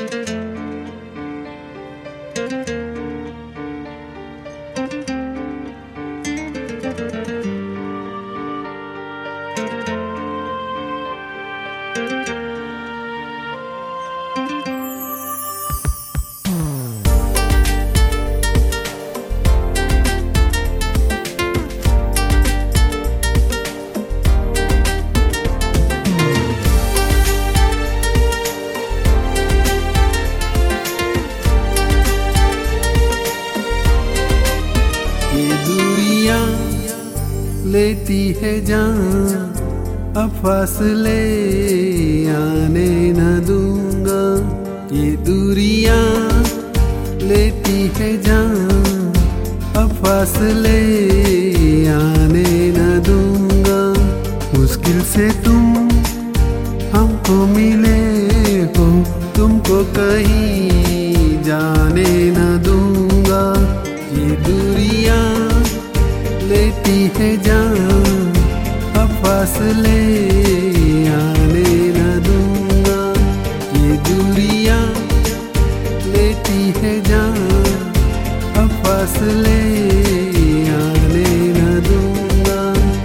लेती है जान, अब फासले आने न दूंगा। ये दूरियां लेती है जान, अब फासले आने न दूंगा। मुश्किल से तुम हमको मिले हो, तुमको कहीं जाने न दूंगा। ये दूरियां लेती है जान, अब फासले आने न दूंगा। ये दूरियां लेती है जान, अब फासले आने न दूंगा।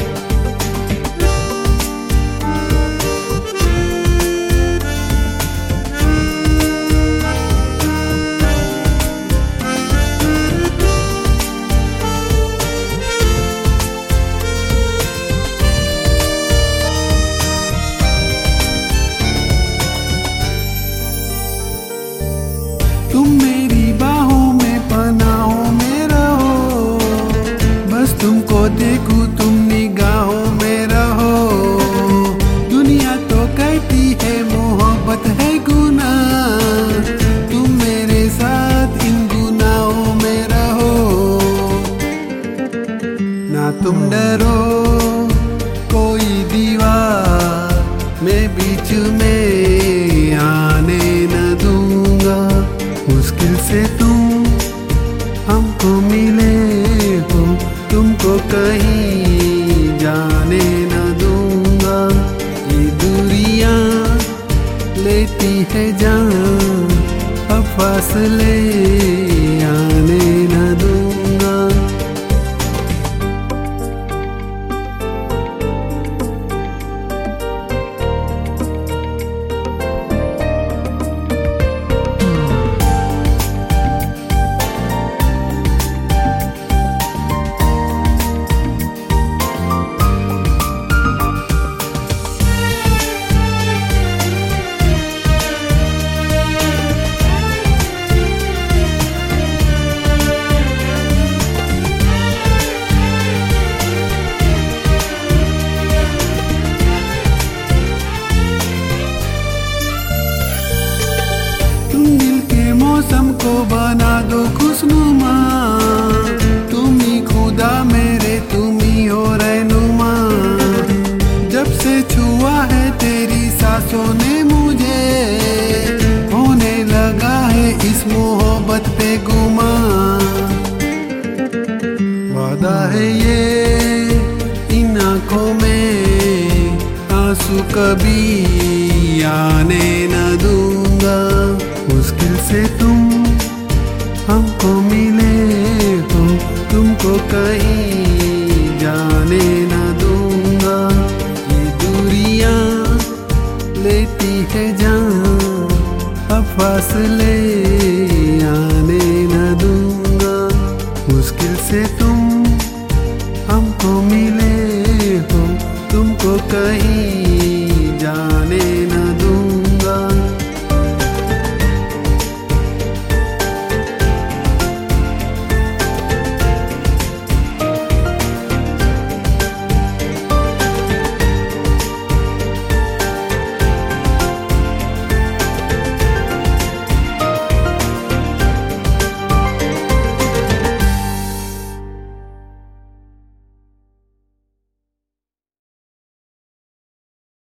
तुम मेरी बाहों में पनाहों में रहो, बस तुमको देखूं तुम निगाहों में रहो। दुनिया तो कहती है मोहब्बत है गुनाह, तुम मेरे साथ इन गुनाहों में रहो। ना तुम डरो कोई दीवार मैं बीच में आने न दूंगा। मुश्किल से तुम हमको मिले हो, तुमको कहीं जाने न दूंगा। ये दूरियां लेती है जान, अब फासले आने न दूंगा। को बना दो खुशनुमा, तुम ही खुदा मेरे, तुम ही हो रहनुमा। जब से छुआ है तेरी सांसों ने मुझे, होने लगा है इस मोहब्बत पे गुमा। वादा है ये इन आँखों में, आंसू कभी आने न दूंगा। मुश्किल से तुम हमको मिले हो, तुमको कहीं जाने न दूंगा। ये दूरियां लेती है जान, अब फासले आने न दूंगा। मुश्किल से तुम हमको मिले हो, तुमको कहीं